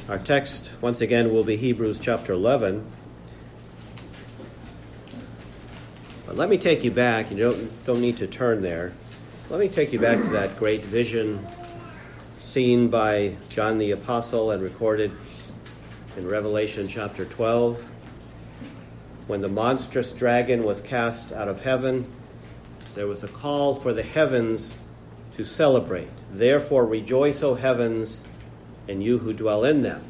Our text, once again, will be Hebrews chapter 11. But let me take you back. You don't need to turn there. Let me take you back to that great vision seen by John the Apostle and recorded in Revelation chapter 12. When the monstrous dragon was cast out of heaven, there was a call for the heavens to celebrate. Therefore rejoice, O heavens, and you who dwell in them.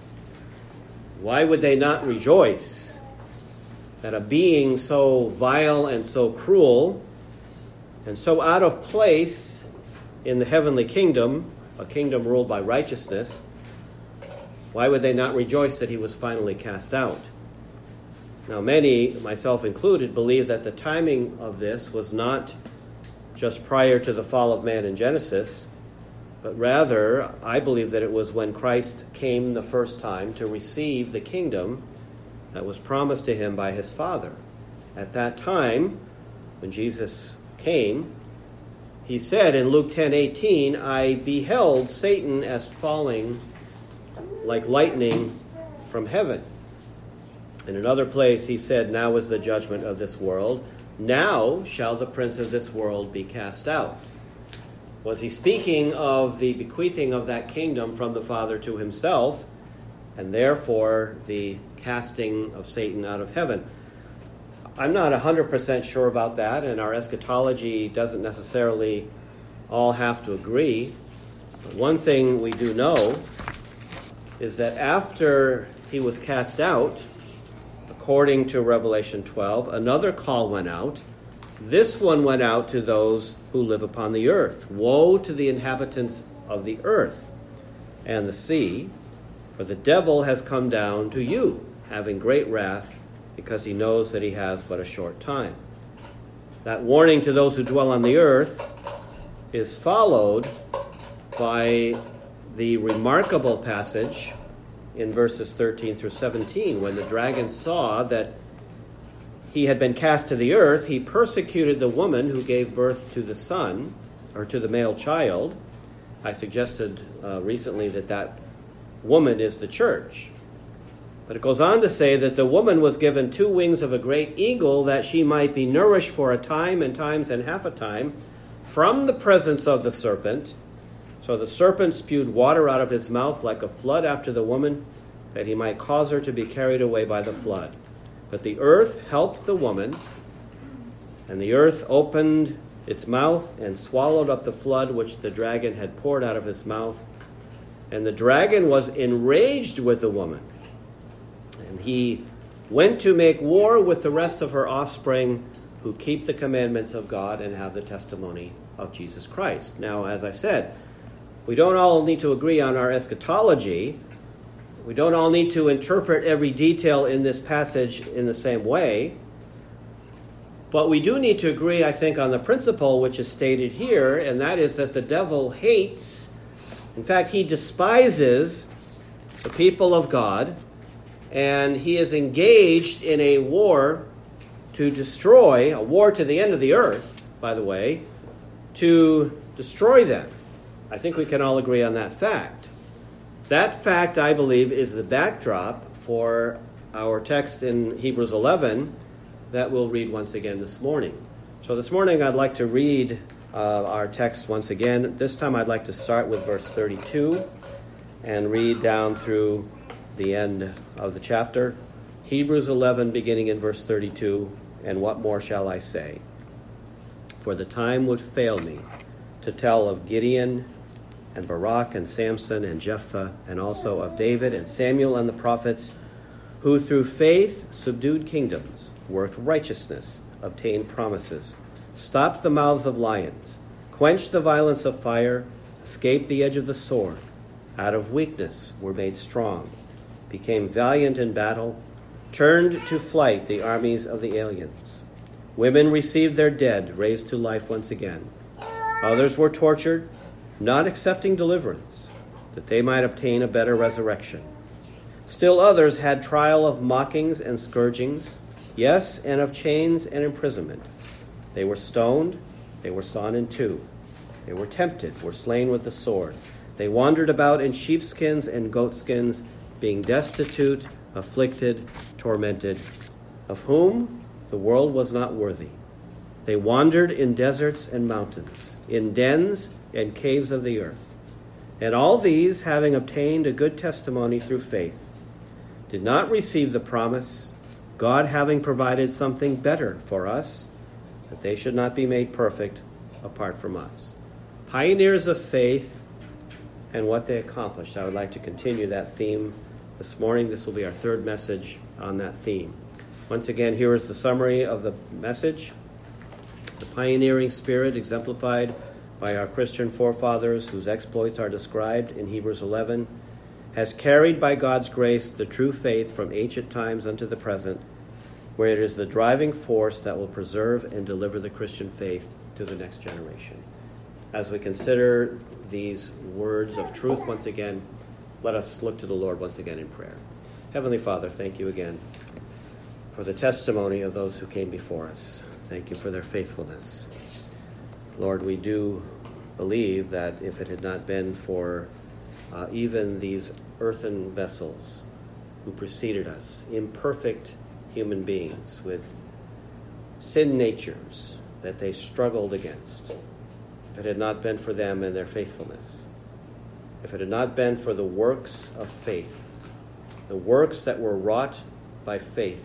Why would they not rejoice that a being so vile and so cruel and so out of place in the heavenly kingdom, a kingdom ruled by righteousness, why would they not rejoice that he was finally cast out? Now, many, myself included, believe that the timing of this was not just prior to the fall of man in Genesis, but rather, I believe that it was when Christ came the first time to receive the kingdom that was promised to him by his Father. At that time, when Jesus came, he said in Luke 10:18, I beheld Satan as falling like lightning from heaven. In another place, he said, now is the judgment of this world. Now shall the prince of this world be cast out. Was he speaking of the bequeathing of that kingdom from the Father to himself, and therefore the casting of Satan out of heaven? I'm not 100% sure about that, and our eschatology doesn't necessarily all have to agree. But one thing we do know is that after he was cast out, according to Revelation 12, another call went out. This one went out to those who live upon the earth. Woe to the inhabitants of the earth and the sea, for the devil has come down to you, having great wrath, because he knows that he has but a short time. That warning to those who dwell on the earth is followed by the remarkable passage in verses 13 through 17, when the dragon saw that he had been cast to the earth, he persecuted the woman who gave birth to the son, or to the male child. I suggested recently that woman is the church. But it goes on to say that the woman was given 2 wings of a great eagle, that she might be nourished for a time and times and half a time from the presence of the serpent. So the serpent spewed water out of his mouth like a flood after the woman, that he might cause her to be carried away by the flood. But the earth helped the woman, and the earth opened its mouth and swallowed up the flood which the dragon had poured out of his mouth. And the dragon was enraged with the woman, and he went to make war with the rest of her offspring, who keep the commandments of God and have the testimony of Jesus Christ. Now, as I said, we don't all need to agree on our eschatology. We don't all need to interpret every detail in this passage in the same way. But we do need to agree, I think, on the principle which is stated here, and that is that the devil hates, in fact, he despises the people of God, and he is engaged in a war to destroy, a war to the end of the earth, by the way, to destroy them. I think we can all agree on that fact. That fact, I believe, is the backdrop for our text in Hebrews 11 that we'll read once again this morning. So this morning I'd like to read our text once again. This time I'd like to start with verse 32 and read down through the end of the chapter. Hebrews 11, beginning in verse 32, and what more shall I say? For the time would fail me to tell of Gideon and Barak and Samson and Jephthah, and also of David and Samuel and the prophets, who through faith subdued kingdoms, worked righteousness, obtained promises, stopped the mouths of lions, quenched the violence of fire, escaped the edge of the sword, out of weakness were made strong, became valiant in battle, turned to flight the armies of the aliens. Women received their dead raised to life once again. Others were tortured, not accepting deliverance, that they might obtain a better resurrection. Still others had trial of mockings and scourgings, yes, and of chains and imprisonment. They were stoned, they were sawn in two. They were tempted, were slain with the sword. They wandered about in sheepskins and goatskins being destitute, afflicted, tormented, of whom the world was not worthy. They wandered in deserts and mountains, in dens and caves of the earth. And all these, having obtained a good testimony through faith, did not receive the promise, God having provided something better for us, that they should not be made perfect apart from us. Pioneers of faith and what they accomplished. I would like to continue that theme this morning. This will be our third message on that theme. Once again, here is the summary of the message. The pioneering spirit exemplified by our Christian forefathers, whose exploits are described in Hebrews 11, has carried by God's grace the true faith from ancient times unto the present, where it is the driving force that will preserve and deliver the Christian faith to the next generation. As we consider these words of truth once again, let us look to the Lord once again in prayer. Heavenly Father, thank you again for the testimony of those who came before us. Thank you for their faithfulness. Lord, we do believe that if it had not been for even these earthen vessels who preceded us, imperfect human beings with sin natures that they struggled against, if it had not been for them and their faithfulness, if it had not been for the works of faith, the works that were wrought by faith,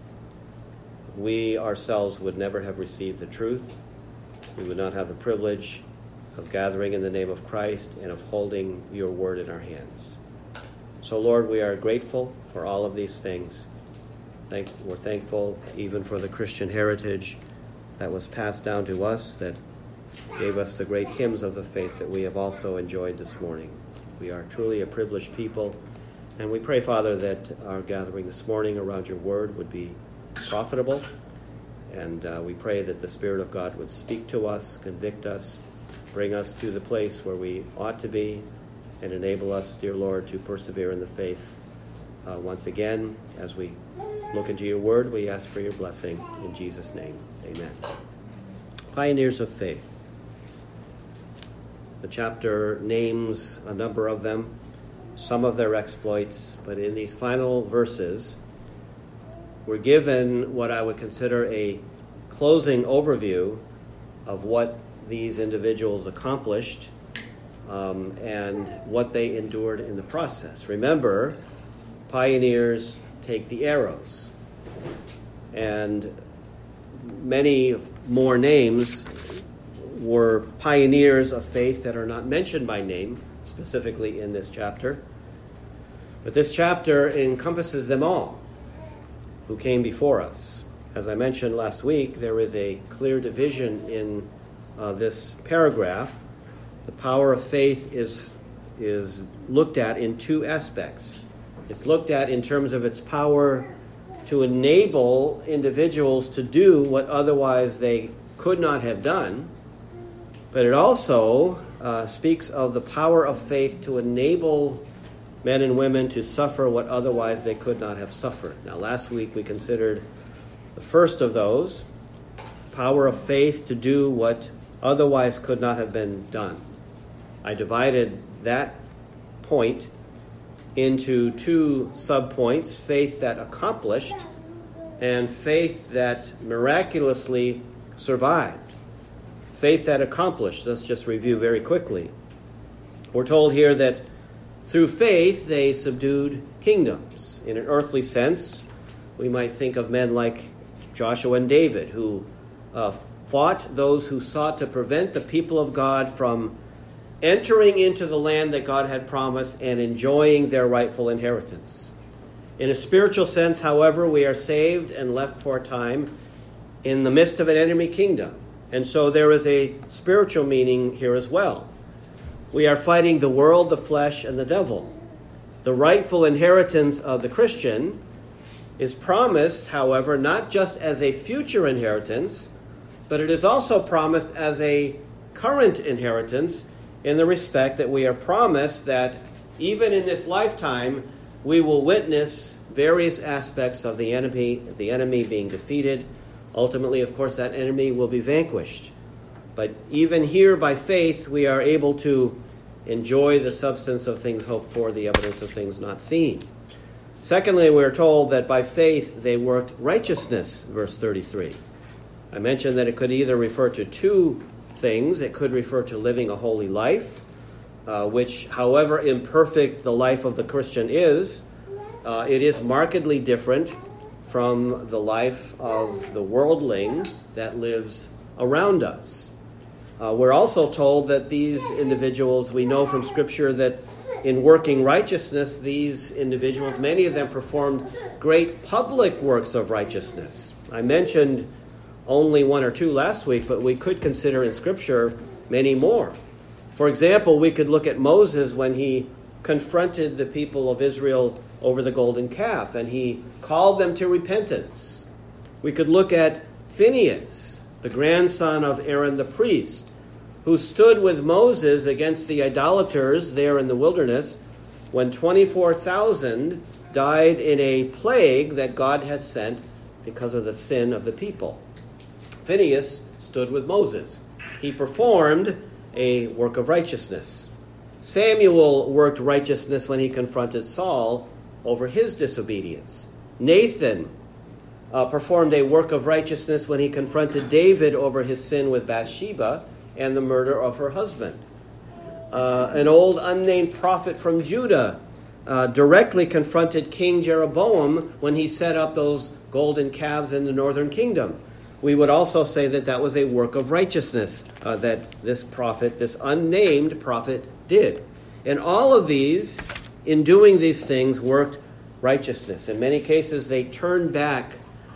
we ourselves would never have received the truth. We would not have the privilege of gathering in the name of Christ and of holding your word in our hands. So, Lord, we are grateful for all of these things. We're thankful even for the Christian heritage that was passed down to us, that gave us the great hymns of the faith that we have also enjoyed this morning. We are truly a privileged people, and we pray, Father, that our gathering this morning around your word would be profitable, and we pray that the Spirit of God would speak to us, convict us, bring us to the place where we ought to be, and enable us, dear Lord, to persevere in the faith. Once again, as we look into your word, we ask for your blessing in Jesus' name. Amen. Pioneers of faith. The chapter names a number of them, some of their exploits, but in these final verses, we're given what I would consider a closing overview of what these individuals accomplished and what they endured in the process. Remember, pioneers take the arrows, and many more names were pioneers of faith that are not mentioned by name specifically in this chapter. But this chapter encompasses them all who came before us. As I mentioned last week, there is a clear division in this paragraph. The power of faith is looked at in two aspects. It's looked at in terms of its power to enable individuals to do what otherwise they could not have done, but it also speaks of the power of faith to enable men and women to suffer what otherwise they could not have suffered. Now, last week we considered the first of those, power of faith to do what otherwise could not have been done. I divided that point into two subpoints: faith that accomplished and faith that miraculously survived. Faith that accomplished, let's just review very quickly. We're told here that through faith they subdued kingdoms. In an earthly sense, we might think of men like Joshua and David, who fought those who sought to prevent the people of God from entering into the land that God had promised and enjoying their rightful inheritance. In a spiritual sense, however, we are saved and left for a time in the midst of an enemy kingdom. And so there is a spiritual meaning here as well. We are fighting the world, the flesh, and the devil. The rightful inheritance of the Christian is promised, however, not just as a future inheritance, but it is also promised as a current inheritance, in the respect that we are promised that even in this lifetime, we will witness various aspects of the enemy being defeated. Ultimately, of course, that enemy will be vanquished. But even here, by faith, we are able to enjoy the substance of things hoped for, the evidence of things not seen. Secondly, we're told that by faith they worked righteousness, verse 33. I mentioned that it could either refer to two things. It could refer to living a holy life, which, however imperfect the life of the Christian is, it is markedly different from the life of the worldling that lives around us. We're also told that these individuals, we know from Scripture that in working righteousness, these individuals, many of them performed great public works of righteousness. I mentioned only one or two last week, but we could consider in Scripture many more. For example, we could look at Moses when he confronted the people of Israel over the golden calf, and he called them to repentance. We could look at Phinehas, the grandson of Aaron the priest, who stood with Moses against the idolaters there in the wilderness when 24,000 died in a plague that God had sent because of the sin of the people. Phinehas stood with Moses. He performed a work of righteousness. Samuel worked righteousness when he confronted Saul over his disobedience. Nathan performed a work of righteousness when he confronted David over his sin with Bathsheba and the murder of her husband. An old unnamed prophet from Judah directly confronted King Jeroboam when he set up those golden calves in the northern kingdom. We would also say that that was a work of righteousness that this prophet, this unnamed prophet, did. And all of these, in doing these things, worked righteousness. In many cases, they turned back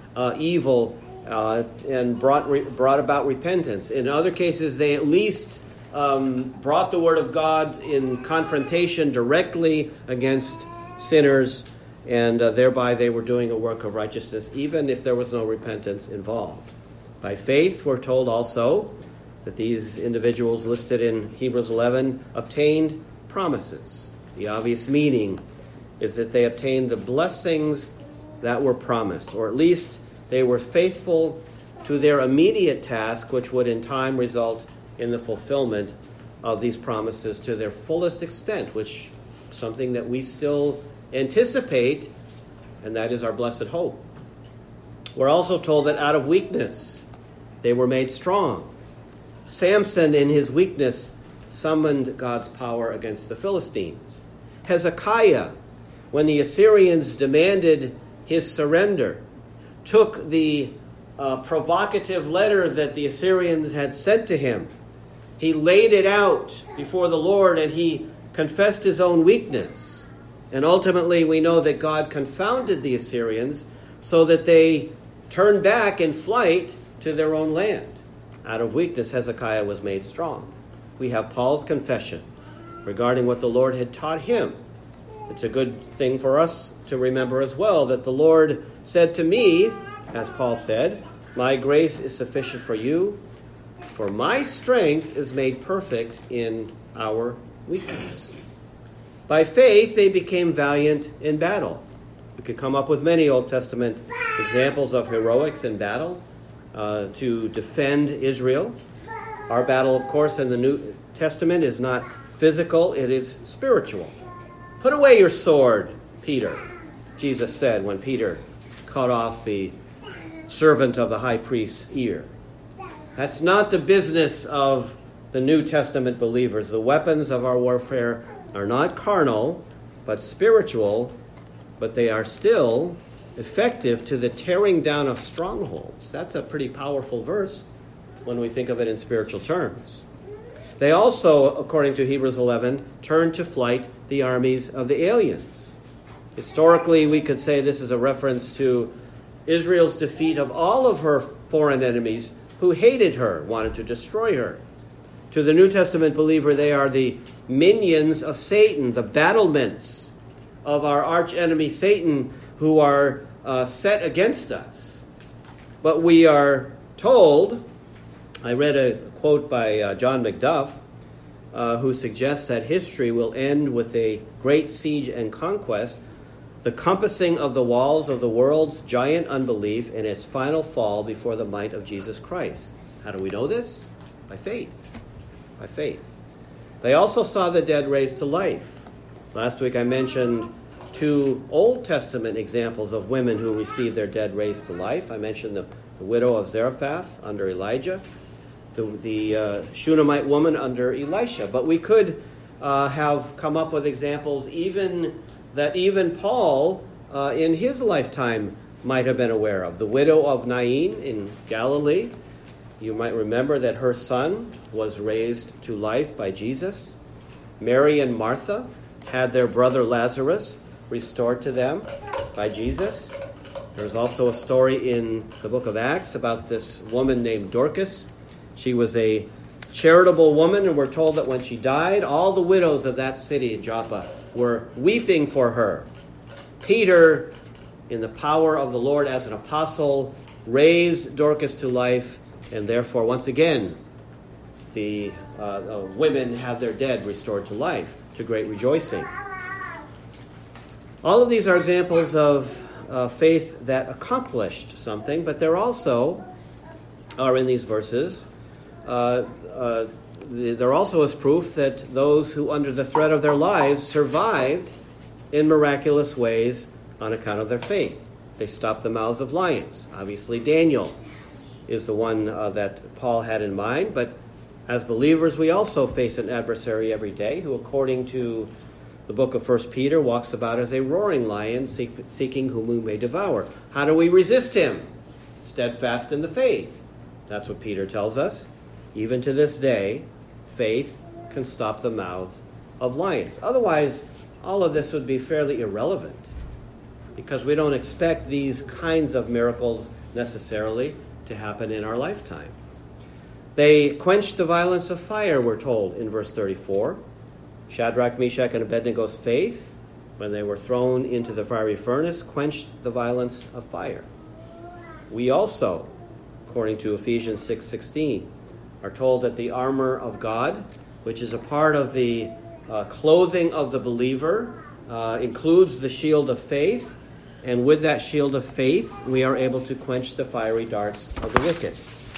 evil and brought about repentance. In other cases, they at least brought the word of God in confrontation directly against sinners, and thereby they were doing a work of righteousness, even if there was no repentance involved. By faith, we're told also that these individuals listed in Hebrews 11 obtained promises. The obvious meaning is that they obtained the blessings that were promised, or at least they were faithful to their immediate task, which would in time result in the fulfillment of these promises to their fullest extent, which is something that we still anticipate, and that is our blessed hope. We're also told that out of weakness they were made strong. Samson, in his weakness, summoned God's power against the Philistines. Hezekiah, when the Assyrians demanded his surrender, took the provocative letter that the Assyrians had sent to him. He laid it out before the Lord, and he confessed his own weakness. And ultimately, we know that God confounded the Assyrians so that they turned back in flight to their own land. Out of weakness, Hezekiah was made strong. We have Paul's confession regarding what the Lord had taught him. It's a good thing for us to remember as well that the Lord said to me, as Paul said, "My grace is sufficient for you, for my strength is made perfect in our weakness." By faith, they became valiant in battle. We could come up with many Old Testament examples of heroics in battle to defend Israel. Our battle, of course, in the New Testament is not physical, it is spiritual. "Put away your sword, Peter," Jesus said when Peter cut off the servant of the high priest's ear. That's not the business of the New Testament believers. The weapons of our warfare are not carnal, but spiritual, but they are still effective to the tearing down of strongholds. That's a pretty powerful verse when we think of it in spiritual terms. They also, according to Hebrews 11, turned to flight the armies of the aliens. Historically, we could say this is a reference to Israel's defeat of all of her foreign enemies who hated her, wanted to destroy her. To the New Testament believer, they are the minions of Satan, the battlements of our archenemy Satan, who are set against us. But we are told, I read a quote by John McDuff, who suggests that history will end with a great siege and conquest, the compassing of the walls of the world's giant unbelief, and its final fall before the might of Jesus Christ. How do we know this? By faith. By faith. They also saw the dead raised to life. Last week I mentioned two Old Testament examples of women who received their dead raised to life. I mentioned the widow of Zarephath under Elijah, the Shunammite woman under Elisha. But we could have come up with examples even Paul in his lifetime might have been aware of. The widow of Nain in Galilee. You might remember that her son was raised to life by Jesus. Mary and Martha had their brother Lazarus restored to them by Jesus. There's also a story in the book of Acts about this woman named Dorcas. She was a charitable woman, and we're told that when she died, all the widows of that city, Joppa, were weeping for her. Peter, in the power of the Lord as an apostle, raised Dorcas to life, and therefore, once again, the women have their dead restored to life, to great rejoicing. All of these are examples of faith that accomplished something, but there also are in these verses, there also is proof that those who under the threat of their lives survived in miraculous ways on account of their faith. They stopped the mouths of lions. Obviously, Daniel is the one that Paul had in mind, but as believers, we also face an adversary every day who, according to the book of 1 Peter, walks about as a roaring lion, seeking whom we may devour. How do we resist him? Steadfast in the faith. That's what Peter tells us. Even to this day, faith can stop the mouths of lions. Otherwise, all of this would be fairly irrelevant, because we don't expect these kinds of miracles necessarily to happen in our lifetime. They quenched the violence of fire, we're told in verse 34. Shadrach, Meshach, and Abednego's faith, when they were thrown into the fiery furnace, quenched the violence of fire. We also, according to Ephesians 6:16, are told that the armor of God, which is a part of the clothing of the believer, includes the shield of faith, and with that shield of faith, we are able to quench the fiery darts of the wicked.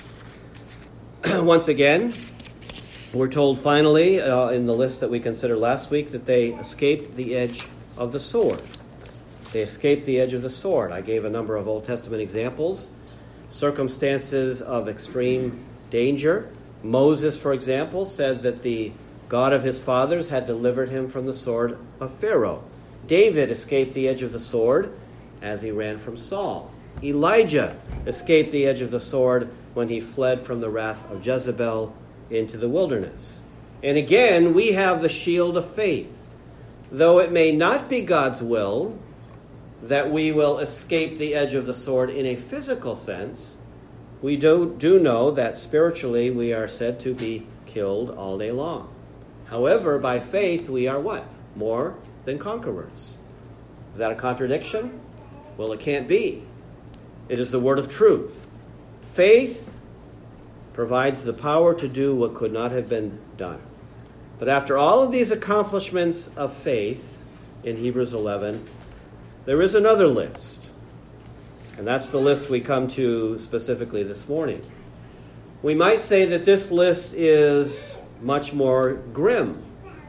Once again, we're told finally in the list that we considered last week that they escaped the edge of the sword. They escaped the edge of the sword. I gave a number of Old Testament examples, circumstances of extreme danger. Moses, for example, said that the God of his fathers had delivered him from the sword of Pharaoh. David escaped the edge of the sword as he ran from Saul. Elijah escaped the edge of the sword when he fled from the wrath of Jezebel into the wilderness. And again, we have the shield of faith. Though it may not be God's will that we will escape the edge of the sword in a physical sense, we do know that spiritually we are said to be killed all day long. However, by faith we are what? More than conquerors. Is that a contradiction? Well, it can't be. It is the word of truth. Faith provides the power to do what could not have been done. But after all of these accomplishments of faith in Hebrews 11, there is another list. And that's the list we come to specifically this morning. We might say that this list is much more grim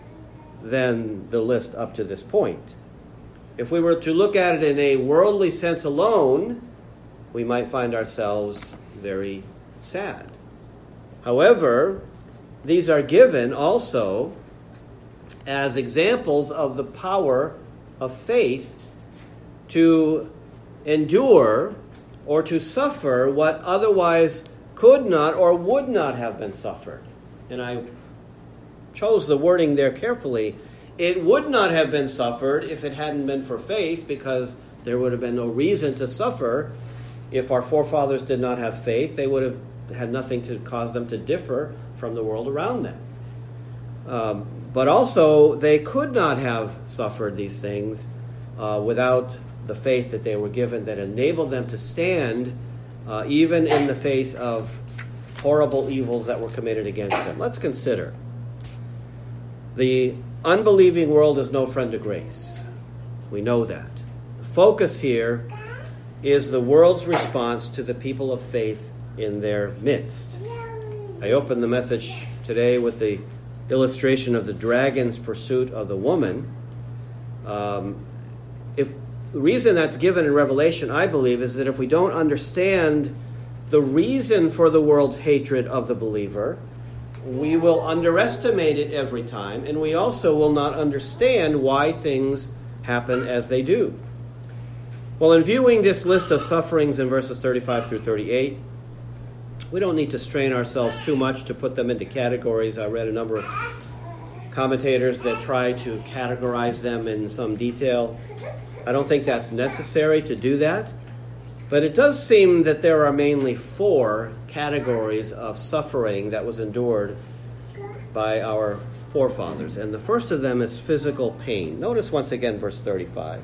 than the list up to this point. If we were to look at it in a worldly sense alone, we might find ourselves very sad. However, these are given also as examples of the power of faith to endure or to suffer what otherwise could not or would not have been suffered. And I chose the wording there carefully. It would not have been suffered if it hadn't been for faith, because there would have been no reason to suffer. If our forefathers did not have faith, they would have had nothing to cause them to differ from the world around them. But also, they could not have suffered these things without the faith that they were given that enabled them to stand even in the face of horrible evils that were committed against them. Let's consider. The unbelieving world is no friend to grace. We know that. The focus here is the world's response to the people of faith in their midst. I opened the message today with the illustration of the dragon's pursuit of the woman. if the reason that's given in Revelation, I believe, is that if we don't understand the reason for the world's hatred of the believer, we will underestimate it every time, and we also will not understand why things happen as they do. Well, in viewing this list of sufferings in verses 35 through 38, we don't need to strain ourselves too much to put them into categories. I read a number of commentators that try to categorize them in some detail. I don't think that's necessary to do that, but it does seem that there are mainly 4 categories of suffering that was endured by our forefathers, and the first of them is physical pain. Notice once again verse 35.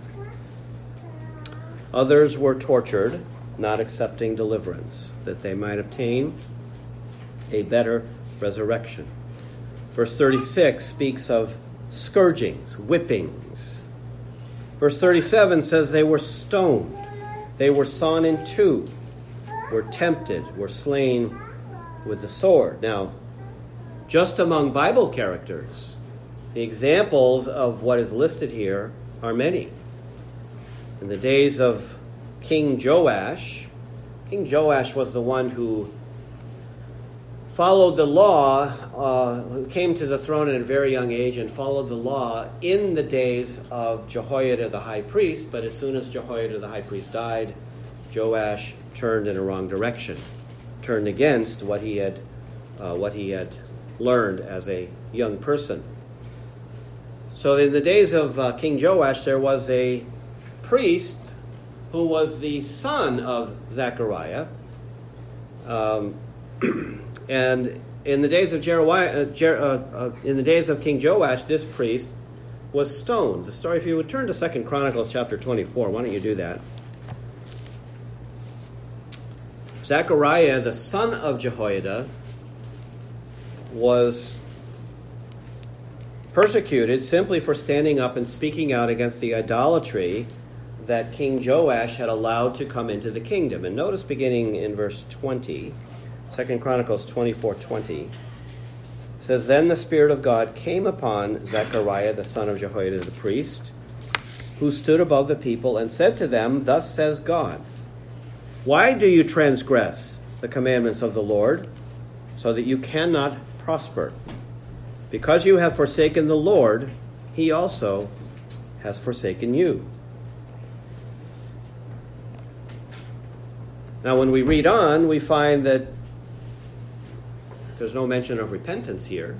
Others were tortured, not accepting deliverance, that they might obtain a better resurrection. Verse 36 speaks of scourgings, whippings. Verse 37 says they were stoned, they were sawn in two, were tempted, were slain with the sword. Now, just among Bible characters, the examples of what is listed here are many. In the days of King Joash was the one who followed the law, who came to the throne at a very young age and followed the law in the days of Jehoiada the high priest. But as soon as Jehoiada the high priest died, Joash turned in a wrong direction, turned against what he had learned as a young person. So in the days of King Joash, there was a priest who was the son of Zechariah. And in the days of in the days of King Joash, this priest was stoned. The story, if you would turn to 2 Chronicles chapter 24, why don't you do that? Zechariah, the son of Jehoiada, was persecuted simply for standing up and speaking out against the idolatry that King Joash had allowed to come into the kingdom. And notice beginning in verse 20, 2 Chronicles 24:20, says, Then the Spirit of God came upon Zechariah, the son of Jehoiada the priest, who stood above the people, and said to them, Thus says God, Why do you transgress the commandments of the Lord, so that you cannot prosper? Because you have forsaken the Lord, he also has forsaken you. Now, when we read on, we find that there's no mention of repentance here.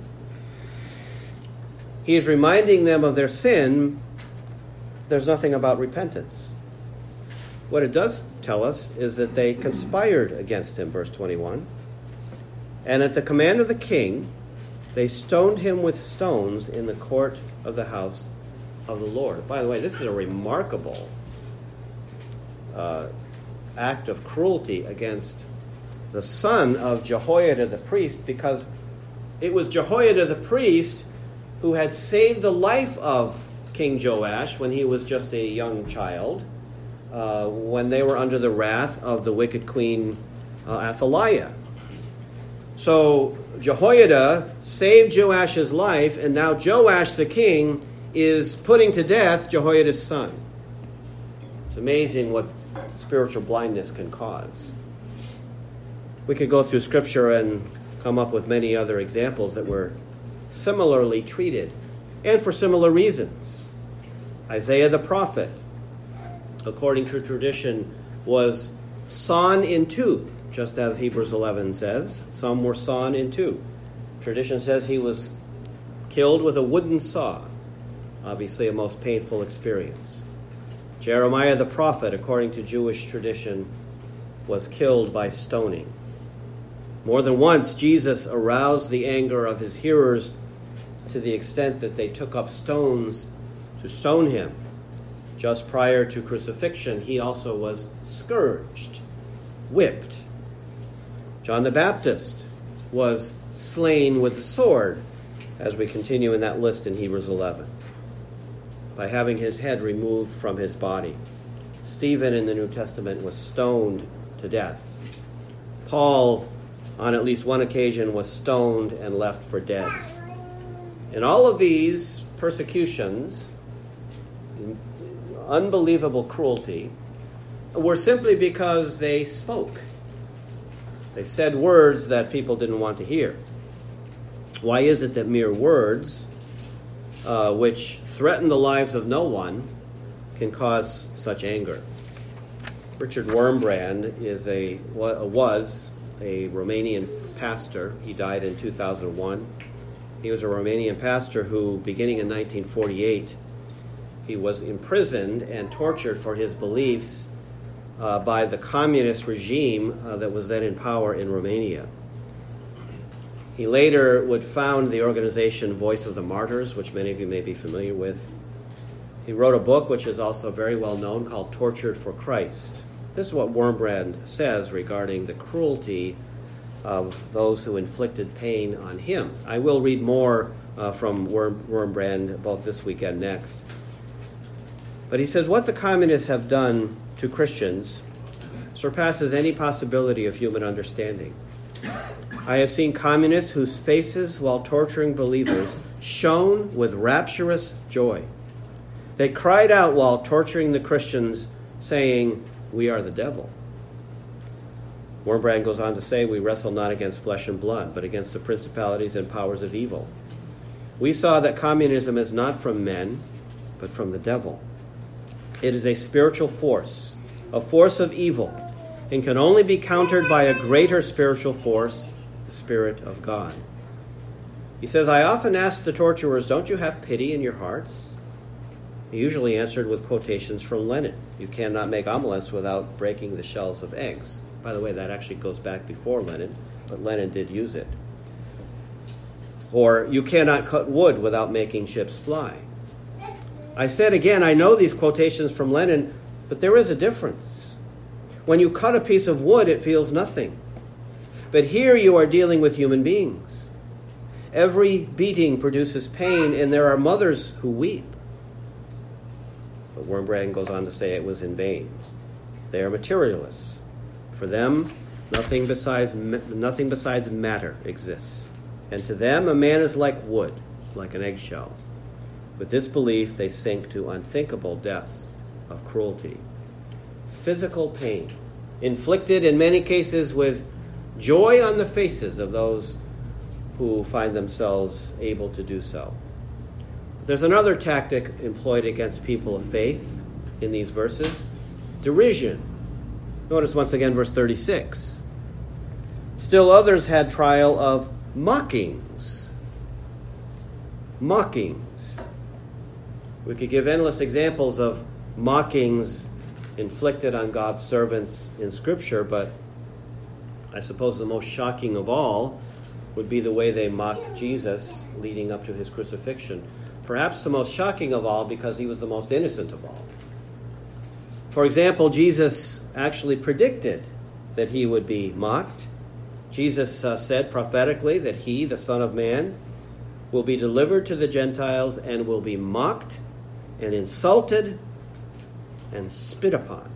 He is reminding them of their sin. There's nothing about repentance. What it does tell us is that they conspired against him, verse 21. And at the command of the king, they stoned him with stones in the court of the house of the Lord. By the way, this is a remarkable act of cruelty against the son of Jehoiada the priest, because it was Jehoiada the priest who had saved the life of King Joash when he was just a young child, when they were under the wrath of the wicked queen Athaliah. So Jehoiada saved Joash's life, and now Joash the king is putting to death Jehoiada's son. It's amazing what spiritual blindness can cause. We could go through Scripture and come up with many other examples that were similarly treated, and for similar reasons. Isaiah the prophet, according to tradition, was sawn in two, just as Hebrews 11 says. Some were sawn in two. Tradition says he was killed with a wooden saw. Obviously a most painful experience. Jeremiah the prophet, according to Jewish tradition, was killed by stoning. More than once, Jesus aroused the anger of his hearers to the extent that they took up stones to stone him. Just prior to crucifixion, he also was scourged, whipped. John the Baptist was slain with the sword, as we continue in that list in Hebrews 11, by having his head removed from his body. Stephen in the New Testament was stoned to death. Paul, on at least one occasion, was stoned and left for dead. In all of these persecutions, unbelievable cruelty were simply because they spoke. They said words that people didn't want to hear. Why is it that mere words, which threaten the lives of no one, can cause such anger? Richard Wurmbrand was a Romanian pastor. He died in 2001. He was a Romanian pastor who, beginning in 1948, he was imprisoned and tortured for his beliefs by the communist regime that was then in power in Romania. He later would found the organization Voice of the Martyrs, which many of you may be familiar with. He wrote a book which is also very well known called Tortured for Christ. This is what Wurmbrand says regarding the cruelty of those who inflicted pain on him. I will read more from Wurmbrand both this week and next. But he says, what the communists have done to Christians surpasses any possibility of human understanding. I have seen communists whose faces, while torturing believers, shone with rapturous joy. They cried out while torturing the Christians, saying, "We are the devil." Wurmbrand goes on to say, "We wrestle not against flesh and blood, but against the principalities and powers of evil." We saw that communism is not from men, but from the devil. It is a spiritual force, a force of evil, and can only be countered by a greater spiritual force, the Spirit of God. He says, I often ask the torturers, don't you have pity in your hearts? He usually answered with quotations from Lenin. You cannot make omelets without breaking the shells of eggs. By the way, that actually goes back before Lenin, but Lenin did use it. Or, you cannot cut wood without making ships fly. I said again, I know these quotations from Lenin, but there is a difference. When you cut a piece of wood, it feels nothing. But here you are dealing with human beings. Every beating produces pain, and there are mothers who weep. But Wurmbrand goes on to say it was in vain. They are materialists. For them, nothing besides matter exists. And to them, a man is like wood, like an eggshell. With this belief, they sink to unthinkable depths of cruelty. Physical pain, inflicted in many cases with joy on the faces of those who find themselves able to do so. There's another tactic employed against people of faith in these verses: derision. Notice once again verse 36. Still others had trial of mockings. Mockings. We could give endless examples of mockings inflicted on God's servants in Scripture, but I suppose the most shocking of all would be the way they mocked Jesus leading up to his crucifixion. Perhaps the most shocking of all because he was the most innocent of all. For example, Jesus actually predicted that he would be mocked. Jesus said prophetically that he, the Son of Man, will be delivered to the Gentiles and will be mocked and insulted and spit upon.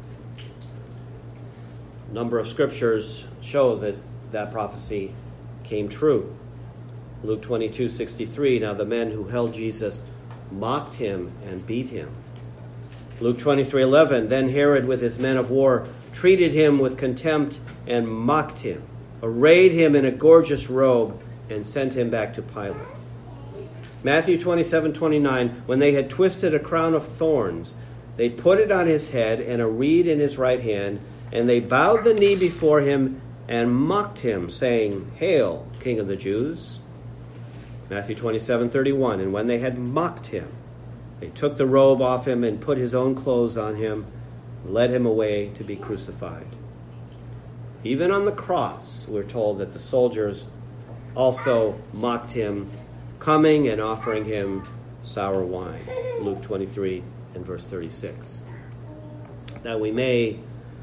A number of scriptures show that that prophecy came true. Luke 22:63, now the men who held Jesus mocked him and beat him. Luke 23:11, then Herod with his men of war treated him with contempt and mocked him, arrayed him in a gorgeous robe, and sent him back to Pilate. Matthew 27:29, when they had twisted a crown of thorns, they put it on his head and a reed in his right hand, and they bowed the knee before him and mocked him, saying, Hail, King of the Jews. Matthew 27:31, and when they had mocked him, they took the robe off him and put his own clothes on him, and led him away to be crucified. Even on the cross, we're told that the soldiers also mocked him, coming and offering him sour wine. Luke 23 and verse 36. Now we may,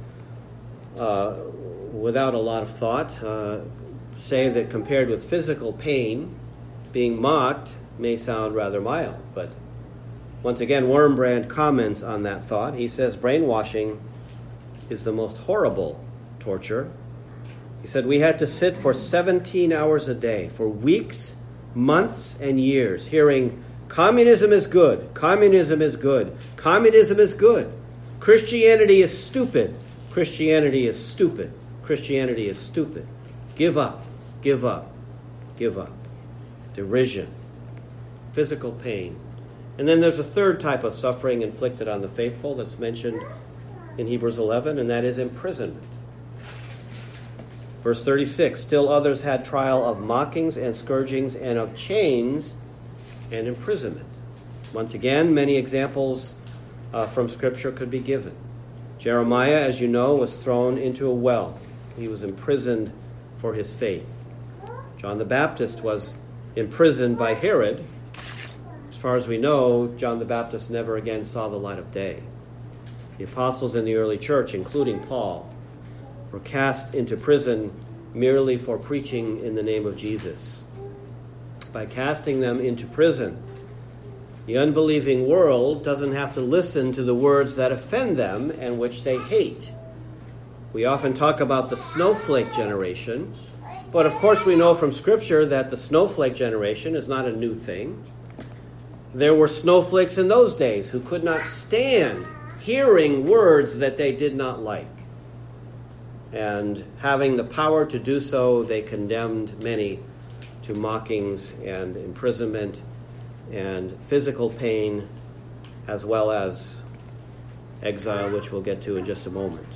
without a lot of thought, say that compared with physical pain, being mocked may sound rather mild. But once again, Wurmbrand comments on that thought. He says brainwashing is the most horrible torture. He said we had to sit for 17 hours a day for weeks, months, and years, hearing Communism is good. Communism is good. Communism is good. Christianity is stupid. Christianity is stupid. Christianity is stupid. Give up. Give up. Give up. Derision. Physical pain. And then there's a third type of suffering inflicted on the faithful that's mentioned in Hebrews 11, and that is imprisonment. Verse 36, still others had trial of mockings and scourgings and of chains and imprisonment. Once again, many examples from Scripture could be given. Jeremiah, as you know, was thrown into a well. He was imprisoned for his faith. John the Baptist was imprisoned by Herod. As far as we know, John the Baptist never again saw the light of day. The apostles in the early church, including Paul, were cast into prison merely for preaching in the name of Jesus. By casting them into prison, the unbelieving world doesn't have to listen to the words that offend them and which they hate. We often talk about the snowflake generation, but of course we know from Scripture that the snowflake generation is not a new thing. There were snowflakes in those days who could not stand hearing words that they did not like. And having the power to do so, they condemned many to mockings and imprisonment and physical pain, as well as exile, which we'll get to in just a moment.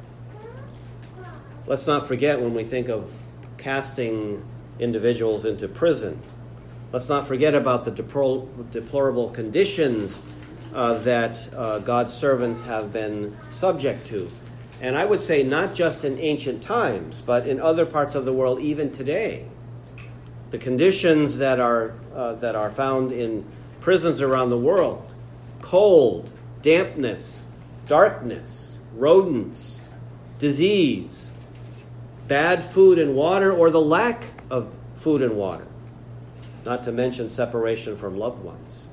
Let's not forget, when we think of casting individuals into prison, let's not forget about the deplorable conditions that God's servants have been subject to. And I would say not just in ancient times, but in other parts of the world even today. The conditions that are found in prisons around the world: cold, dampness, darkness, rodents, disease, bad food and water, or the lack of food and water, not to mention separation from loved ones.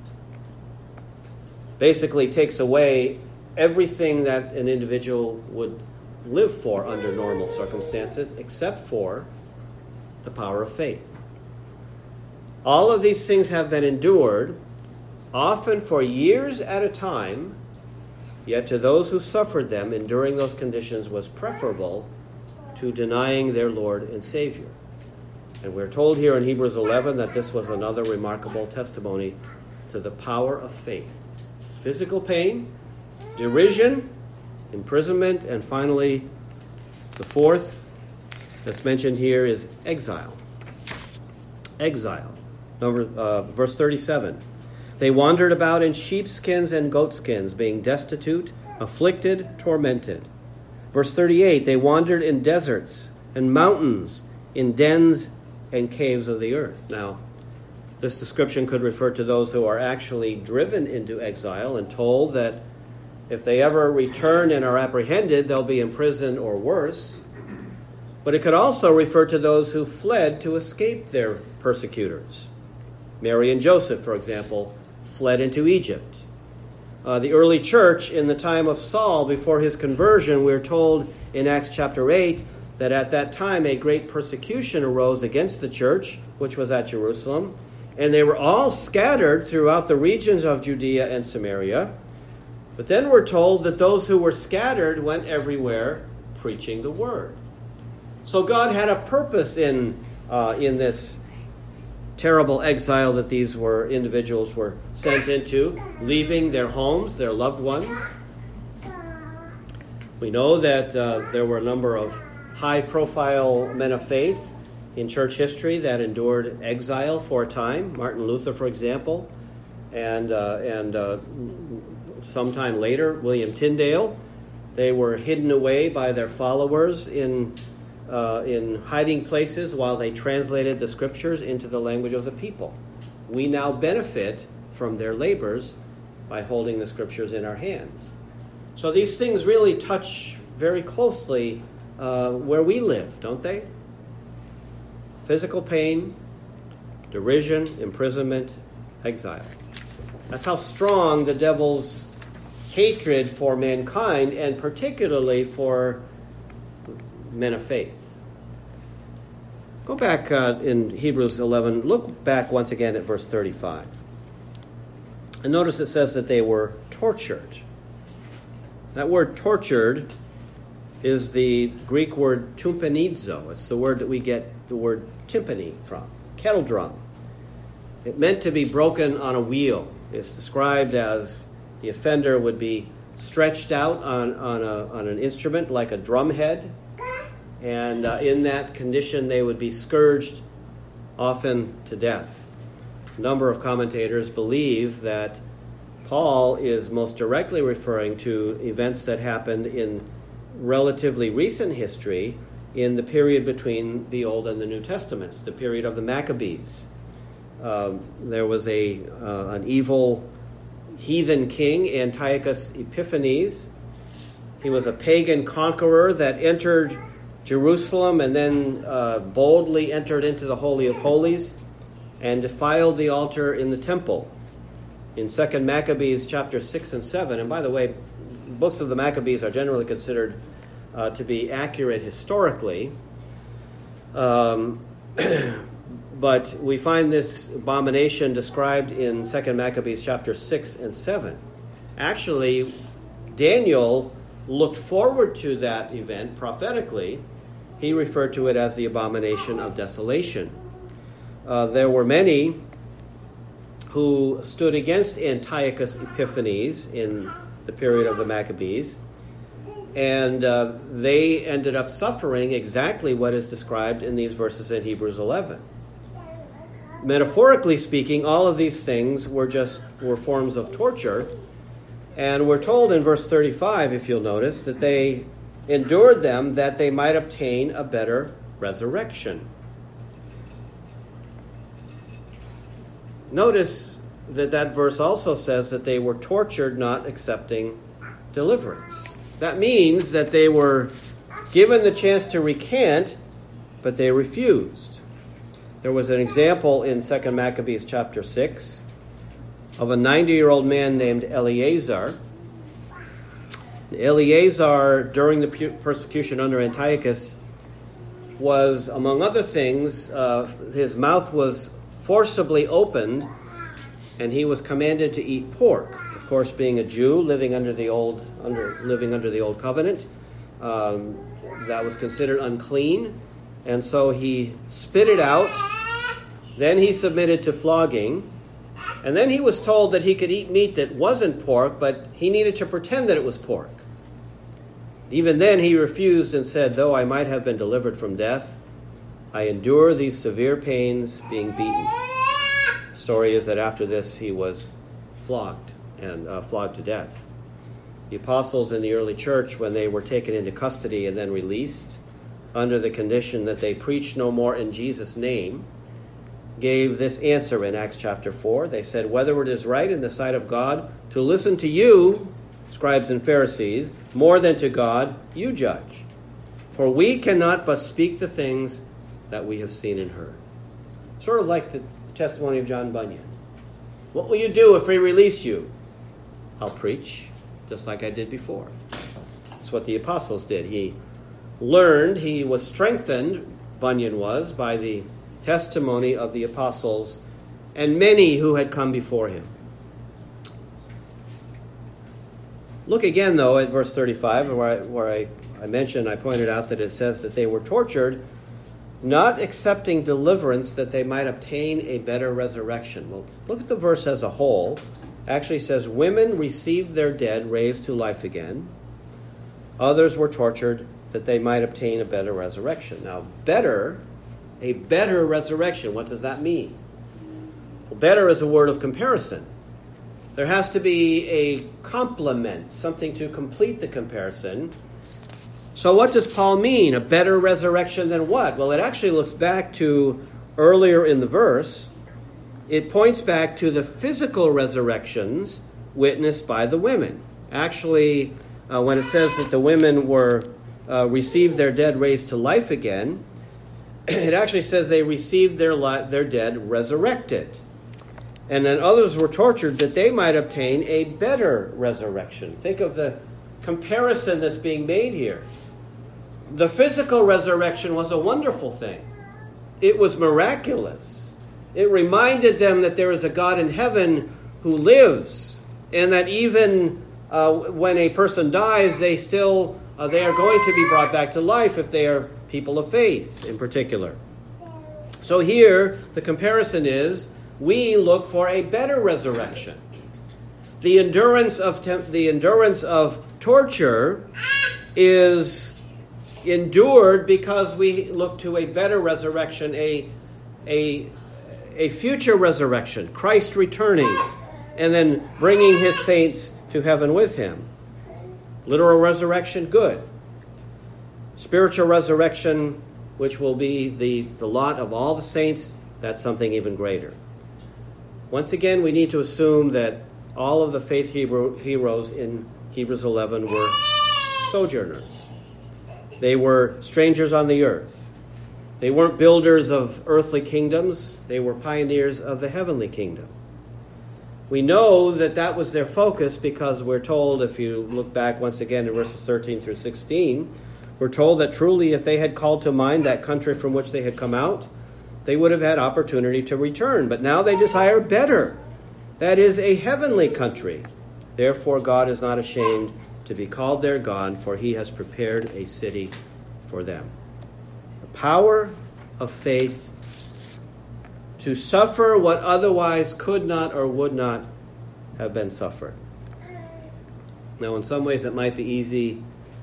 Basically takes away everything that an individual would live for under normal circumstances, except for the power of faith. All of these things have been endured, often for years at a time, yet to those who suffered them, enduring those conditions was preferable to denying their Lord and Savior. And we're told here in Hebrews 11 that this was another remarkable testimony to the power of faith. Physical pain, derision, imprisonment, and finally, the fourth that's mentioned here is exile. Exile. Verse 37. They wandered about in sheepskins and goatskins, being destitute, afflicted, tormented. Verse 38. They wandered in deserts and mountains, in dens and caves of the earth. Now, this description could refer to those who are actually driven into exile and told that if they ever return and are apprehended, they'll be in prison or worse. But it could also refer to those who fled to escape their persecutors. Mary and Joseph, for example, fled into Egypt. The early church in the time of Saul, before his conversion, we're told in Acts chapter 8 that at that time a great persecution arose against the church, which was at Jerusalem, and they were all scattered throughout the regions of Judea and Samaria. But then we're told that those who were scattered went everywhere preaching the word. So God had a purpose in this terrible exile that these individuals were sent into, leaving their homes, their loved ones. We know that there were a number of high-profile men of faith in church history that endured exile for a time. Martin Luther, for example, and sometime later, William Tyndale. They were hidden away by their followers in hiding places while they translated the scriptures into the language of the people. We now benefit from their labors by holding the scriptures in our hands. So these things really touch very closely where we live, don't they? Physical pain, derision, imprisonment, exile. That's how strong the devil's hatred for mankind, and particularly for men of faith. Go back in Hebrews 11. Look back once again at verse 35. And notice it says that they were tortured. That word tortured is the Greek word tympanizo. It's the word that we get the word timpani from, kettle drum. It meant to be broken on a wheel. It's described as the offender would be stretched out on an instrument like a drum head, and in that condition they would be scourged, often to death. A number of commentators believe that Paul is most directly referring to events that happened in relatively recent history in the period between the Old and the New Testaments, the period of the Maccabees. There was an evil heathen king, Antiochus Epiphanes. He was a pagan conqueror that entered Jerusalem and then boldly entered into the Holy of Holies and defiled the altar in the temple. In 2 Maccabees chapter 6 and 7, and by the way, books of the Maccabees are generally considered to be accurate historically, but we find this abomination described in 2 Maccabees chapter 6 and 7. Actually, Daniel looked forward to that event prophetically. He referred to it as the abomination of desolation. There were many who stood against Antiochus Epiphanes in the period of the Maccabees, and they ended up suffering exactly what is described in these verses in Hebrews 11. Metaphorically speaking, all of these things were forms of torture, and we're told in verse 35, if you'll notice, that they endured them that they might obtain a better resurrection. Notice that verse also says that they were tortured, not accepting deliverance. That means that they were given the chance to recant, but they refused. There was an example in 2 Maccabees chapter 6 of a 90-year-old man named Eleazar. Eleazar, during the persecution under Antiochus, was, among other things, his mouth was forcibly opened, and he was commanded to eat pork. Of course, being a Jew living under the old covenant, that was considered unclean, and so he spit it out. Then he submitted to flogging, and then he was told that he could eat meat that wasn't pork, but he needed to pretend that it was pork. Even then he refused and said, "Though I might have been delivered from death, I endure these severe pains, being beaten." The story is that after this he was flogged to death. The apostles in the early church, when they were taken into custody and then released under the condition that they preach no more in Jesus' name, gave this answer in Acts chapter 4. They said, "Whether it is right in the sight of God to listen to you, scribes and Pharisees, more than to God, you judge. For we cannot but speak the things that we have seen and heard." Sort of like the testimony of John Bunyan. "What will you do if we release you?" "I'll preach, just like I did before." That's what the apostles did. He was strengthened, Bunyan was, by the testimony of the apostles and many who had come before him. Look again, though, at verse 35, where I pointed out that it says that they were tortured, not accepting deliverance that they might obtain a better resurrection. Well, look at the verse as a whole. It actually says, women received their dead raised to life again. Others were tortured that they might obtain a better resurrection. Now, a better resurrection, what does that mean? Well, better is a word of comparison. There has to be a complement, something to complete the comparison. So what does Paul mean? A better resurrection than what? Well, it actually looks back to earlier in the verse. It points back to the physical resurrections witnessed by the women. Actually, when it says that the women were received their dead raised to life again, it actually says they received their dead resurrected. And then others were tortured that they might obtain a better resurrection. Think of the comparison that's being made here. The physical resurrection was a wonderful thing. It was miraculous. It reminded them that there is a God in heaven who lives, and that even when a person dies, they are going to be brought back to life if they are people of faith in particular. So here, the comparison is, we look for a better resurrection. The endurance of torture is endured because we look to a better resurrection, a future resurrection, Christ returning and then bringing his saints to heaven with him. Literal resurrection, good. Spiritual resurrection, which will be the lot of all the saints, that's something even greater. Once again, we need to assume that all of the faith heroes in Hebrews 11 were sojourners. They were strangers on the earth. They weren't builders of earthly kingdoms. They were pioneers of the heavenly kingdom. We know that was their focus because we're told, if you look back once again in verses 13 through 16, we're told that truly if they had called to mind that country from which they had come out, they would have had opportunity to return. But now they desire better. That is a heavenly country. Therefore God is not ashamed to be called their God, for he has prepared a city for them. The power of faith to suffer what otherwise could not or would not have been suffered. Now, in some ways, it might be easy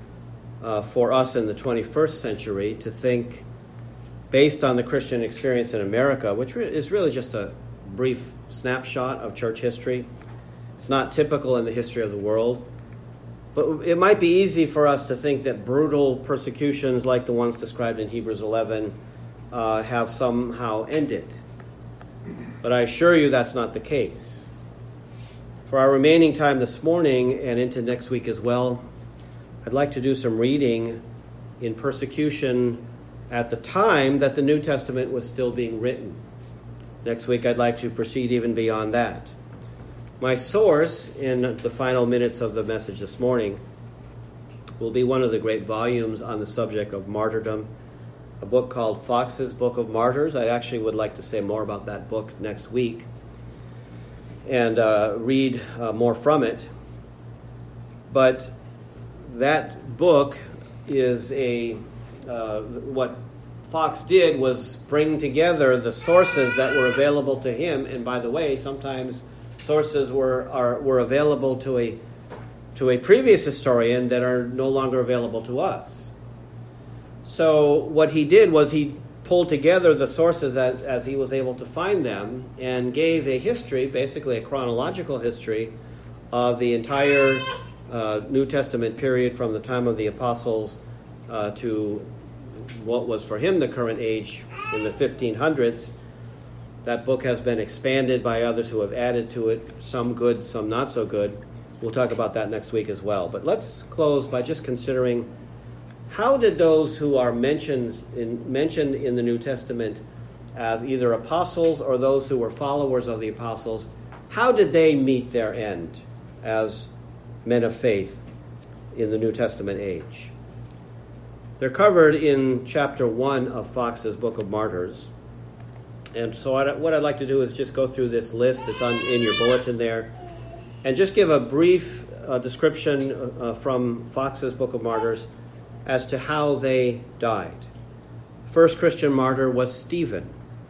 for us in the 21st century to think, based on the Christian experience in America, which is really just a brief snapshot of church history. It's not typical in the history of the world. But it might be easy for us to think that brutal persecutions like the ones described in Hebrews 11 have somehow ended. But I assure you that's not the case. For our remaining time this morning and into next week as well, I'd like to do some reading in persecution at the time that the New Testament was still being written. Next week I'd like to proceed even beyond that. My source in the final minutes of the message this morning will be one of the great volumes on the subject of martyrdom, a book called Fox's Book of Martyrs. I actually would like to say more about that book next week and read more from it. But that book is what Fox did was bring together the sources that were available to him. And by the way, sometimes sources were available to a previous historian that are no longer available to us. So what he did was he pulled together the sources as he was able to find them and gave a history, basically a chronological history, of the entire New Testament period from the time of the apostles to what was for him the current age in the 1500s. That book has been expanded by others who have added to it, some good, some not so good. We'll talk about that next week as well. But let's close by just considering, how did those who are mentioned in the New Testament as either apostles or those who were followers of the apostles, how did they meet their end as men of faith in the New Testament age? They're covered in chapter 1 of Fox's Book of Martyrs. And so what I'd like to do is just go through this list that's in your bulletin there and just give a brief description from Fox's Book of Martyrs as to how they died. First Christian martyr was Stephen.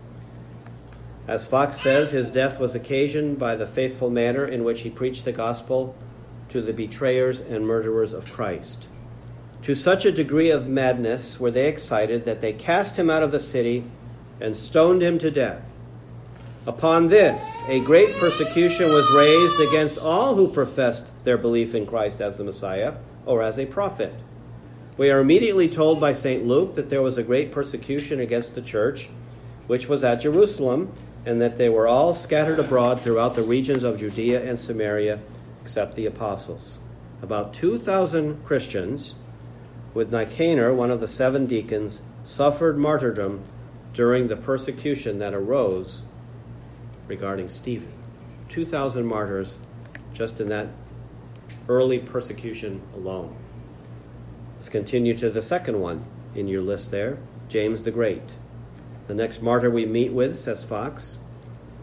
As Fox says, his death was occasioned by the faithful manner in which he preached the gospel to the betrayers and murderers of Christ. To such a degree of madness were they excited that they cast him out of the city and stoned him to death. Upon this, a great persecution was raised against all who professed their belief in Christ as the Messiah or as a prophet. We are immediately told by St. Luke that there was a great persecution against the church, which was at Jerusalem, and that they were all scattered abroad throughout the regions of Judea and Samaria, except the apostles. About 2,000 Christians, with Nicanor, one of the 7 deacons, suffered martyrdom during the persecution that arose regarding Stephen. 2,000 martyrs just in that early persecution alone. Let's continue to the second one in your list there, James the Great. The next martyr we meet with, says Fox,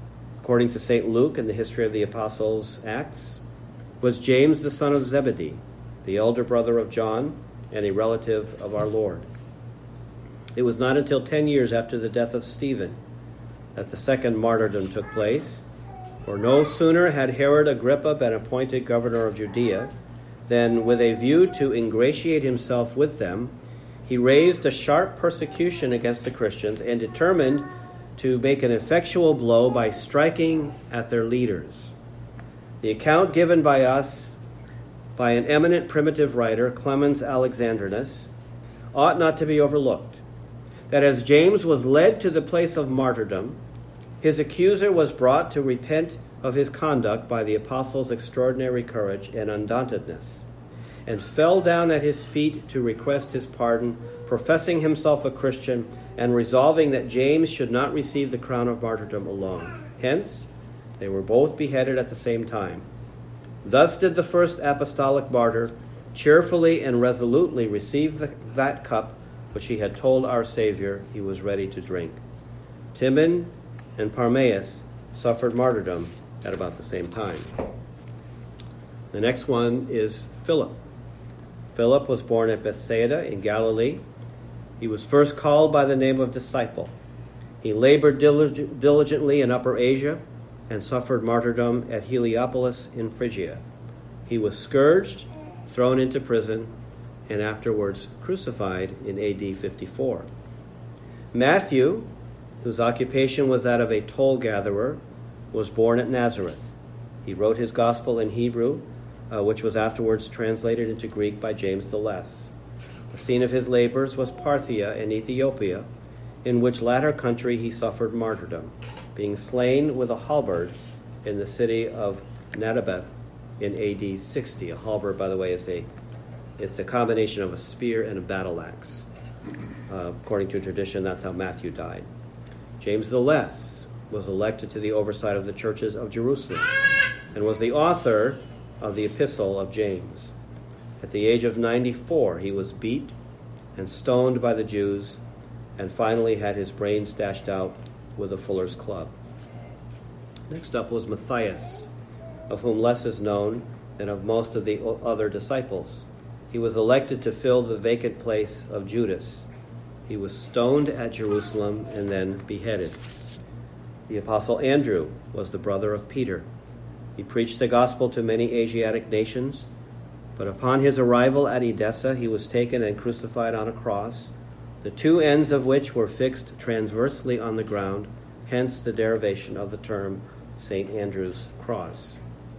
according to St. Luke in the History of the Apostles' Acts, was James the son of Zebedee, the elder brother of John, and a relative of our Lord. It was not until 10 years after the death of Stephen that the second martyrdom took place, for no sooner had Herod Agrippa been appointed governor of Judea than, with a view to ingratiate himself with them, he raised a sharp persecution against the Christians and determined to make an effectual blow by striking at their leaders. The account given by us by an eminent primitive writer, Clemens Alexandrinus, ought not to be overlooked, that as James was led to the place of martyrdom, his accuser was brought to repent of his conduct by the apostle's extraordinary courage and undauntedness, and fell down at his feet to request his pardon, professing himself a Christian and resolving that James should not receive the crown of martyrdom alone. Hence, they were both beheaded at the same time. Thus did the first apostolic martyr cheerfully and resolutely receive that cup which he had told our Savior he was ready to drink. Timon and Parmenas suffered martyrdom at about the same time. The next one is Philip. Philip was born at Bethsaida in Galilee. He was first called by the name of disciple. He labored diligently in Upper Asia and suffered martyrdom at Heliopolis in Phrygia. He was scourged, thrown into prison, and afterwards crucified in AD 54. Matthew, whose occupation was that of a toll gatherer, was born at Nazareth. He wrote his gospel in Hebrew, which was afterwards translated into Greek by James the Less. The scene of his labors was Parthia in Ethiopia, in which latter country he suffered martyrdom, being slain with a halberd in the city of Nadabeth in AD 60. A halberd, by the way, it's a combination of a spear and a battle axe. According to tradition, that's how Matthew died. James the Less was elected to the oversight of the churches of Jerusalem and was the author of the Epistle of James. At the age of 94, he was beat and stoned by the Jews and finally had his brains dashed out with a fuller's club. Next up was Matthias, of whom less is known than of most of the other disciples. He was elected to fill the vacant place of Judas. He was stoned at Jerusalem and then beheaded. The apostle Andrew was the brother of Peter. He preached the gospel to many Asiatic nations, but upon his arrival at Edessa, he was taken and crucified on a cross, the two ends of which were fixed transversely on the ground, hence the derivation of the term St. Andrew's Cross.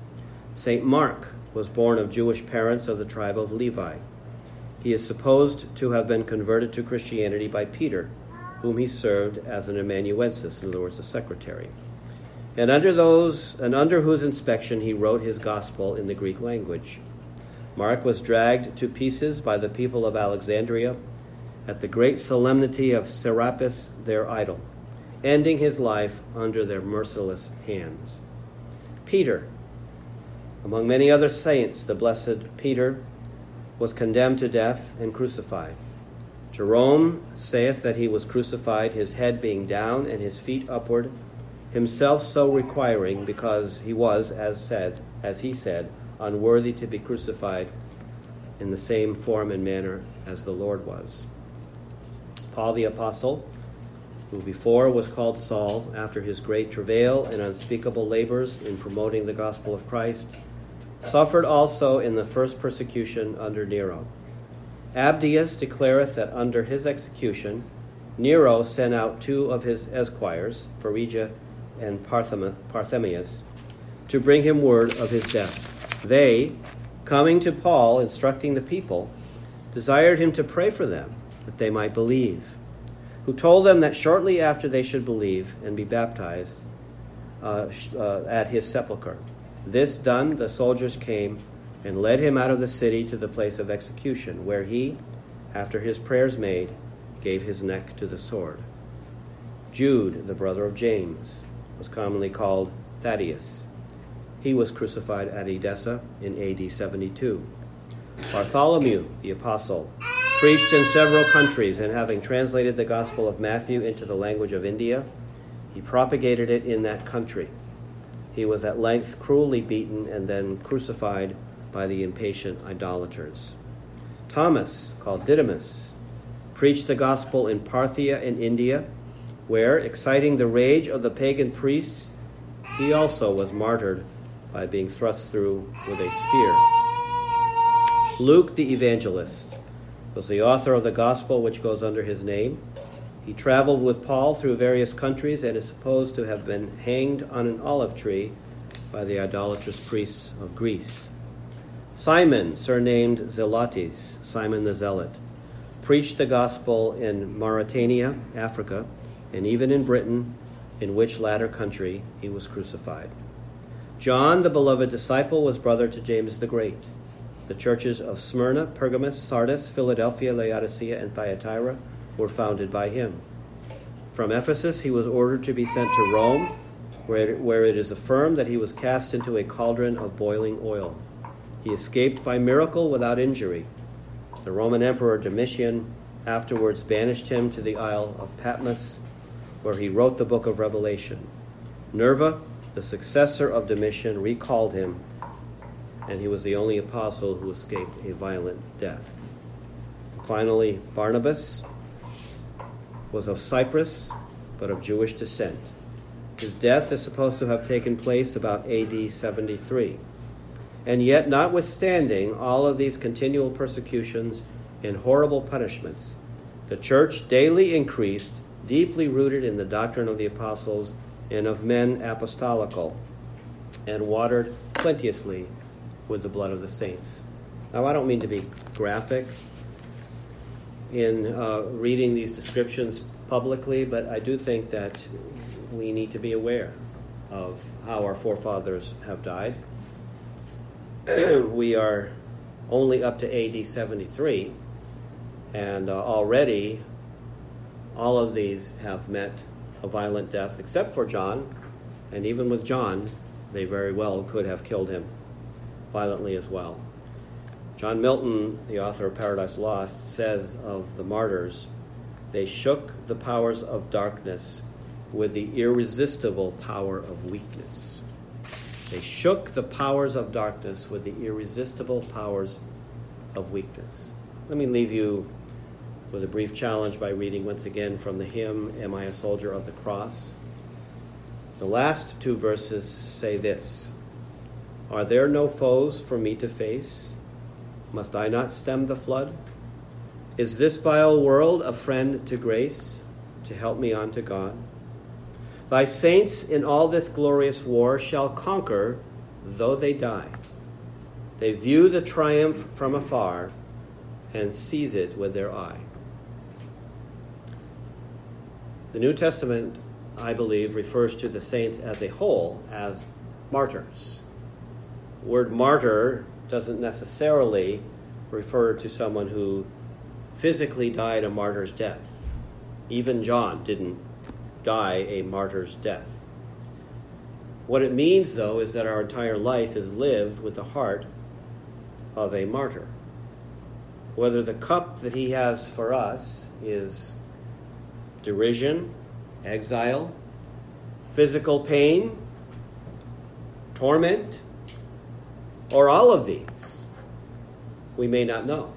St. Mark was born of Jewish parents of the tribe of Levi. He is supposed to have been converted to Christianity by Peter, whom he served as an amanuensis, in other words, a secretary, and under whose inspection he wrote his gospel in the Greek language. Mark was dragged to pieces by the people of Alexandria at the great solemnity of Serapis, their idol, ending his life under their merciless hands. Peter, among many other saints, the blessed Peter, was condemned to death and crucified. Jerome saith that he was crucified, his head being down and his feet upward, himself so requiring, because he was, as he said, unworthy to be crucified in the same form and manner as the Lord was. Paul the Apostle, who before was called Saul, after his great travail and unspeakable labors in promoting the gospel of Christ, suffered also in the first persecution under Nero. Abdius declareth that under his execution, Nero sent out two of his esquires, Phrygia and Parthenius, to bring him word of his death. They, coming to Paul, instructing the people, desired him to pray for them, that they might believe, who told them that shortly after they should believe and be baptized at his sepulchre. This done, the soldiers came and led him out of the city to the place of execution, where he, after his prayers made, gave his neck to the sword. Jude, the brother of James, was commonly called Thaddeus. He was crucified at Edessa in AD 72. Bartholomew, the apostle, preached in several countries, and having translated the Gospel of Matthew into the language of India, he propagated it in that country. he was at length cruelly beaten and then crucified by the impatient idolaters. Thomas, called Didymus, preached the gospel in Parthia in India, where, exciting the rage of the pagan priests, he also was martyred by being thrust through with a spear. Luke the evangelist was the author of the gospel which goes under his name. He traveled with Paul through various countries and is supposed to have been hanged on an olive tree by the idolatrous priests of Greece. Simon, surnamed Zelotes, Simon the Zealot, preached the gospel in Mauritania, Africa, and even in Britain, in which latter country he was crucified. John, the beloved disciple, was brother to James the Great. The churches of Smyrna, Pergamos, Sardis, Philadelphia, Laodicea, and Thyatira were founded by him. From Ephesus he was ordered to be sent to Rome, where it is affirmed that he was cast into a cauldron of boiling oil. He escaped by miracle without injury. The Roman Emperor Domitian afterwards banished him to the Isle of Patmos, where he wrote the book of Revelation. Nerva, the successor of Domitian, recalled him, and he was the only apostle who escaped a violent death. Finally, Barnabas was of Cyprus, but of Jewish descent. His death is supposed to have taken place about AD 73. And yet, notwithstanding all of these continual persecutions and horrible punishments, the church daily increased, deeply rooted in the doctrine of the apostles and of men apostolical, and watered plenteously with the blood of the saints. Now, I don't mean to be graphic in reading these descriptions publicly, but I do think that we need to be aware of how our forefathers have died. We are only up to AD 73, and already all of these have met a violent death, except for John, and even with John, they very well could have killed him violently as well. John Milton, the author of Paradise Lost, says of the martyrs, they shook the powers of darkness with the irresistible power of weakness. They shook the powers of darkness with the irresistible powers of weakness. Let me leave you with a brief challenge by reading once again from the hymn, Am I a Soldier of the Cross? The last two verses say this, Are there no foes for me to face? Must I not stem the flood? Is this vile world a friend to grace, to help me on to God? Thy saints in all this glorious war shall conquer, though they die. They view the triumph from afar and seize it with their eye. The New Testament, I believe, refers to the saints as a whole as martyrs. The word martyr doesn't necessarily refer to someone who physically died a martyr's death. Even John didn't die a martyr's death. What it means, though, is that our entire life is lived with the heart of a martyr. Whether the cup that he has for us is derision, exile, physical pain, torment, or all of these, we may not know.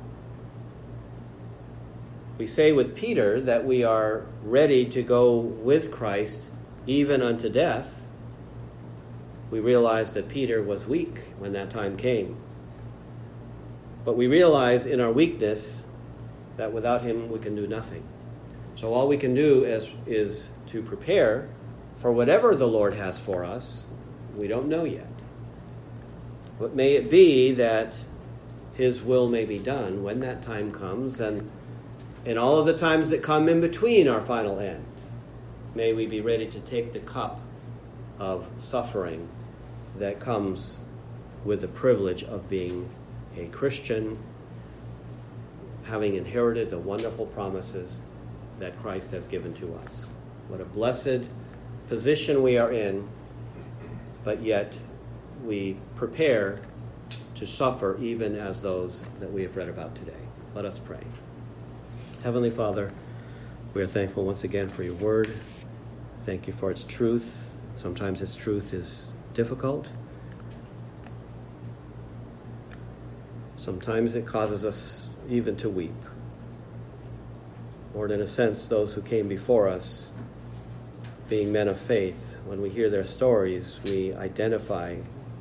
We say with Peter that we are ready to go with Christ even unto death. We realize that Peter was weak when that time came. But we realize in our weakness that without him we can do nothing. So all we can do is to prepare for whatever the Lord has for us. We don't know yet. But may it be that his will may be done when that time comes, and in all of the times that come in between our final end, may we be ready to take the cup of suffering that comes with the privilege of being a Christian, having inherited the wonderful promises that Christ has given to us. What a blessed position we are in, but yet we prepare to suffer even as those that we have read about today. Let us pray. Heavenly Father, we are thankful once again for your word. Thank you for its truth. Sometimes its truth is difficult. Sometimes it causes us even to weep. Lord, in a sense, those who came before us, being men of faith, when we hear their stories, we identify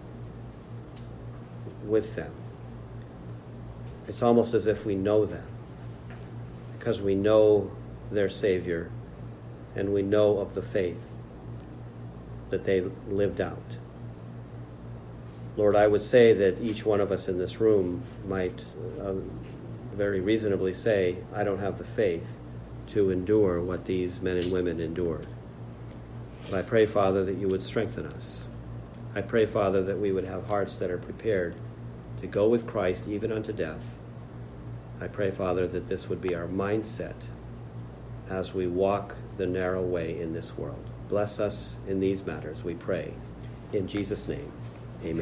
with them. It's almost as if we know them, because we know their Savior and we know of the faith that they lived out. Lord, I would say that each one of us in this room might very reasonably say, I don't have the faith to endure what these men and women endured. But I pray, Father, that you would strengthen us. I pray, Father, that we would have hearts that are prepared to go with Christ even unto death. I pray, Father, that this would be our mindset as we walk the narrow way in this world. Bless us in these matters, we pray. In Jesus' name,